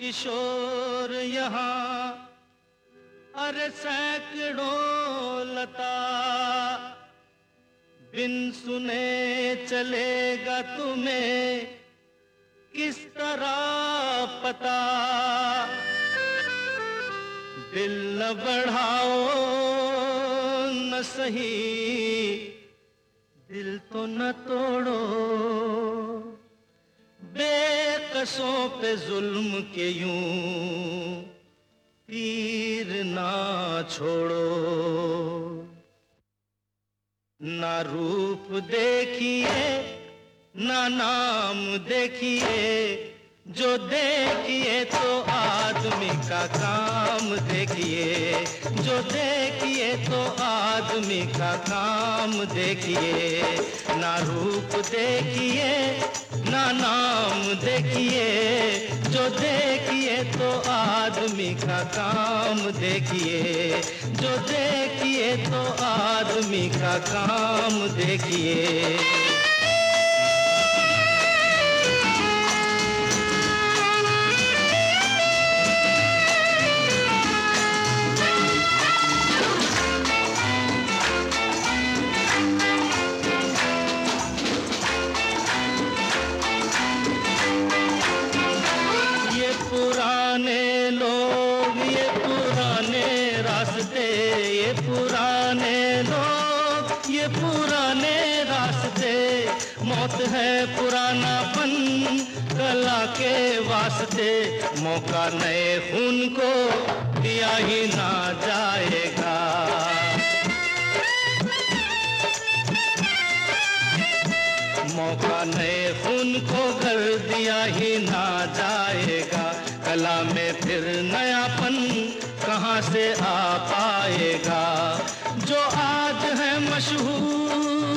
किशोर यहाँ, अरे सैकड़ों लता, बिन सुने चलेगा तुम्हें किस तरह पता। दिल न बढ़ाओ न सही, दिल तो न तोड़ो, बेकसों पे जुल्म के यूं तीर ना छोड़ो। ना रूप देखिए ना नाम देखिए, जो देखिए तो आदमी का काम देखिए, जो देखिए तो आदमी का काम देखिए। ना रूप देखिए ना नाम देखिए, जो देखिए तो आदमी का काम देखिए, जो देखिए तो आदमी का काम देखिए। पुराने लोग ये पुराने रास्ते, ये पुराने लोग ये पुराने रास्ते, मौत है पुरानापन कला के वास्ते। मौका नए खून को दिया ही ना जाएगा, मौका नए खून को कर दिया ही ना जाएगा। कला में फिर नयापन कहाँ से आ पाएगा। जो आज है मशहूर,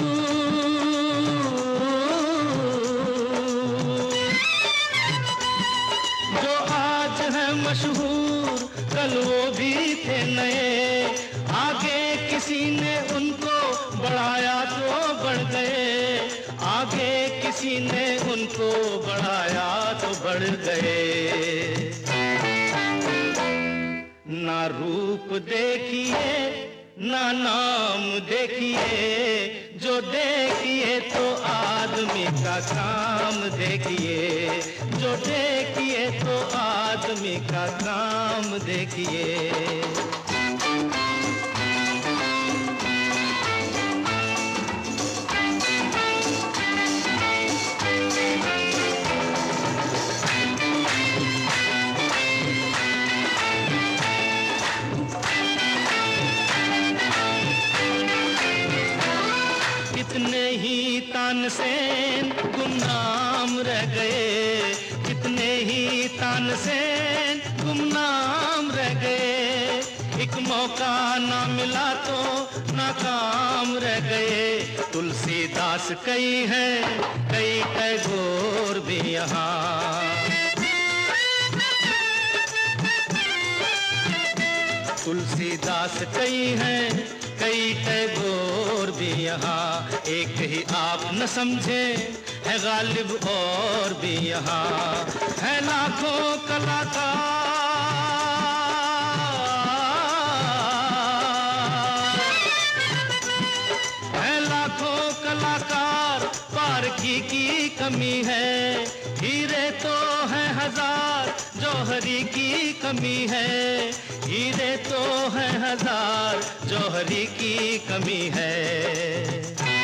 जो आज है मशहूर, कल वो भी थे नए। आगे किसी ने उनको बढ़ाया तो बढ़ गए, आगे किसी ने उनको बढ़ाया तो बढ़ गए। ना रूप देखिए ना नाम देखिए, जो देखिए तो आदमी का काम देखिए, जो देखिए तो आदमी का काम देखिए। कितने ही तानसेन गुमनाम रह गए, कितने ही तानसेन गुमनाम रह गए। एक मौका ना मिला तो नाकाम रह गए। तुलसीदास कई हैं कई टैगोर भी यहाँ, तुलसीदास कई हैं कई टैगोर भी यहाँ। एक ही आप न समझे है गालिब और भी यहाँ। है लाखों कलाकार, है लाखों कलाकार, पारखी की कमी है। हीरे तो है हजार, जौहरी की कमी है। हीरे तो है हजार, जौहरी की कमी है।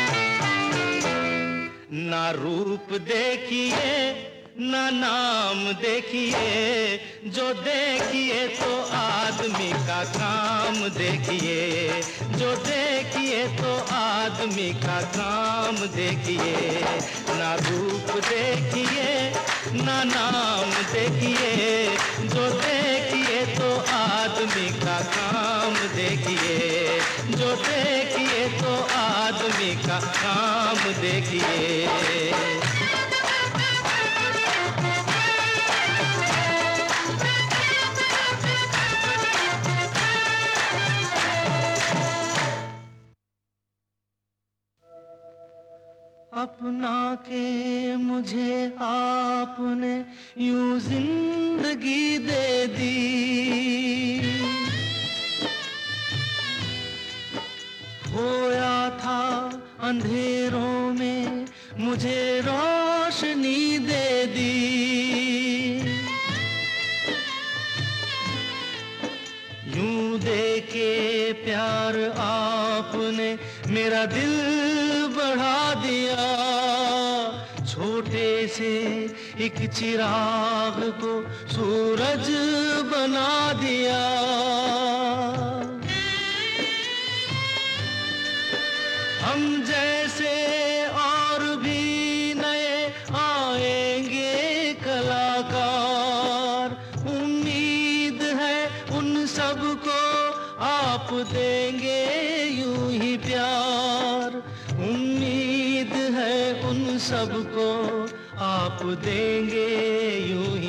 ना रूप देखिए ना नाम देखिए, जो देखिए तो आदमी का काम देखिए, जो देखिए तो आदमी का काम देखिए। ना रूप देखिए ना नाम देखिए, जो देखिए तो आदमी का काम देखिए, जो देखिए तो आदमी का काम देखिए। अपना के मुझे आपने यूं जिंदगी दे दी। खोया था अंधेरों में मुझे रोशनी दे दी। यूं दे के प्यार आपने मेरा दिल बढ़ा दिया। छोटे से एक चिराग को सूरज बना दिया। हम जैसे और भी नए आएंगे कलाकार। उम्मीद है उन सबको आप देंगे यूं ही प्यार। उम्मीद है उन सबको आप देंगे यूं ही